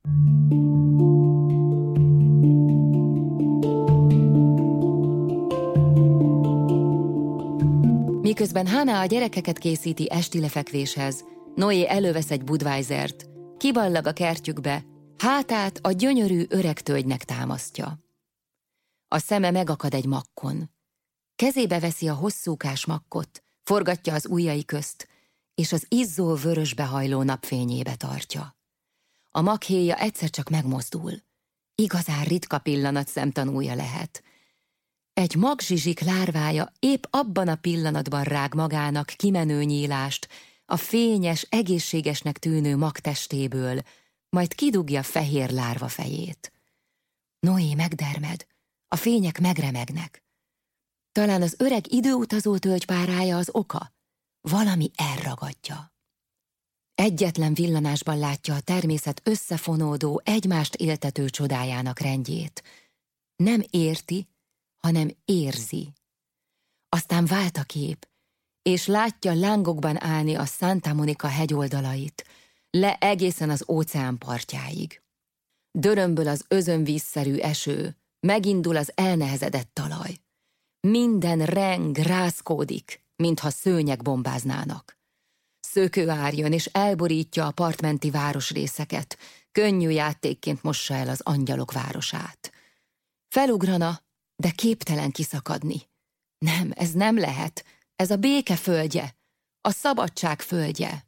Miközben Hannah a gyerekeket készíti esti lefekvéshez, Noé elővesz egy Budweisert, kiballag a kertjükbe, hátát a gyönyörű öreg tölgynek támasztja. A szeme megakad egy makkon. Kezébe veszi a hosszúkás makkot, forgatja az ujjai közt, és az izzó vörösbe hajló napfényébe tartja. A makhéja egyszer csak megmozdul. Igazán ritka pillanat szemtanúja lehet. Egy magzsizsik lárvája épp abban a pillanatban rág magának kimenő nyílást a fényes, egészségesnek tűnő magtestéből, majd kidugja fehér lárva fejét. Noé megdermed, a fények megremegnek. Talán az öreg időutazó tölgypárája az oka, valami elragadja. Egyetlen villanásban látja a természet összefonódó, egymást éltető csodájának rendjét. Nem érti, hanem érzi. Aztán vált a kép, és látja lángokban állni a Santa Monica hegyoldalait, le egészen az óceán partjáig. Dörömböl az özönvízszerű eső, megindul az elnehezedett talaj. Minden reng, rázkódik, mintha szőnyeg bombáznának. Szökőár jön és elborítja a partmenti városrészeket, könnyű játékként mossa el az angyalok városát. Felugrana, de képtelen kiszakadni. Nem, ez nem lehet, ez a béke földje, a szabadság földje.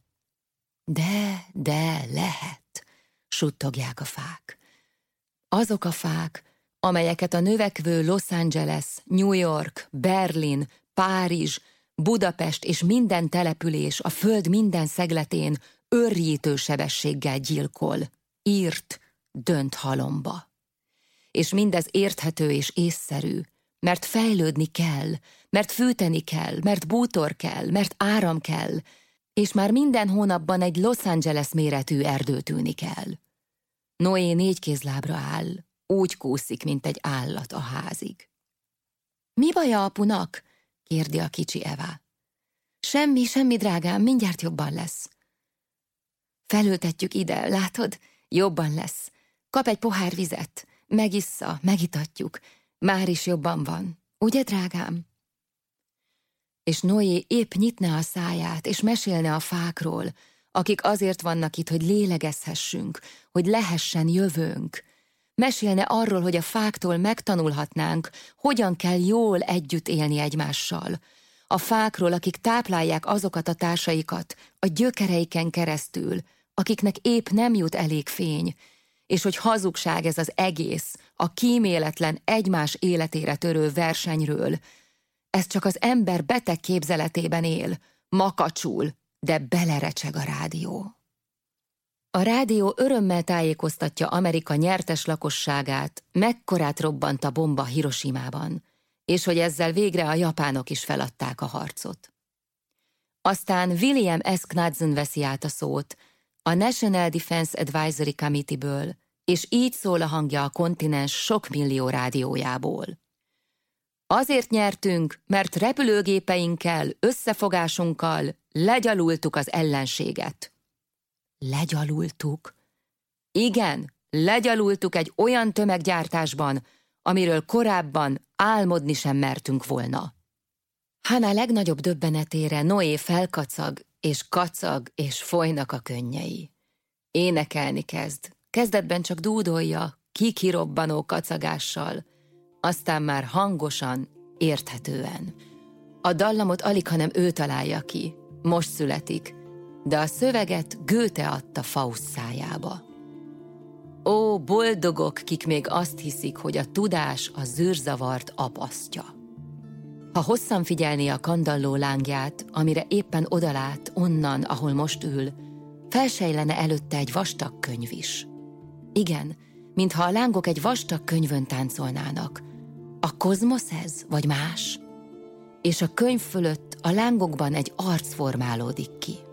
De lehet, suttogják a fák. Azok a fák, amelyeket a növekvő Los Angeles, New York, Berlin, Párizs, Budapest és minden település a föld minden szegletén őrjítő sebességgel gyilkol, írt, dönt halomba. És mindez érthető és észszerű, mert fejlődni kell, mert fűteni kell, mert bútor kell, mert áram kell, és már minden hónapban egy Los Angeles méretű erdő tűnik el. Noé 4 kézlábra áll, úgy kúszik, mint egy állat a házig. Mi baja apunak? Kérdi a kicsi Eva. Semmi, drágám, mindjárt jobban lesz. Felültetjük ide, látod? Jobban lesz. Kap egy pohár vizet, megissza, megitatjuk. Már is jobban van. Ugye, drágám? És Noé épp nyitne a száját, és mesélne a fákról, akik azért vannak itt, hogy lélegezhessünk, hogy lehessen jövőnk. Mesélne arról, hogy a fáktól megtanulhatnánk, hogyan kell jól együtt élni egymással. A fákról, akik táplálják azokat a társaikat a gyökereiken keresztül, akiknek épp nem jut elég fény, és hogy hazugság ez az egész, a kíméletlen egymás életére törő versenyről. Ez csak az ember beteg képzeletében él, makacsul, de belerecseg a rádió. A rádió örömmel tájékoztatja Amerika nyertes lakosságát, mekkorát robbant a bomba Hiroshimában, és hogy ezzel végre a japánok is feladták a harcot. Aztán William S. Knudsen veszi át a szót a National Defense Advisory Committee-ből, és így szól a hangja a kontinens sok millió rádiójából. Azért nyertünk, mert repülőgépeinkkel, összefogásunkkal legyalultuk az ellenséget. Legyalultuk? Igen, legyalultuk egy olyan tömeggyártásban, amiről korábban álmodni sem mertünk volna. Hannah legnagyobb döbbenetére Noé felkacag, és kacag, és folynak a könnyei. Énekelni kezd. Kezdetben csak dúdolja, kikirobbanó kacagással, aztán már hangosan, érthetően. A dallamot alighanem ő találja ki, most születik, de a szöveget Goethe adta Faust szájába. Ó, boldogok, kik még azt hiszik, hogy a tudás a zűrzavart apasztja. Ha hosszan figyelné a kandalló lángját, amire éppen odalát, onnan, ahol most ül, felsejlene előtte egy vastag könyv is. Igen, mintha a lángok egy vastag könyvön táncolnának. A kozmosz ez, vagy más? És a könyv fölött a lángokban egy arc formálódik ki.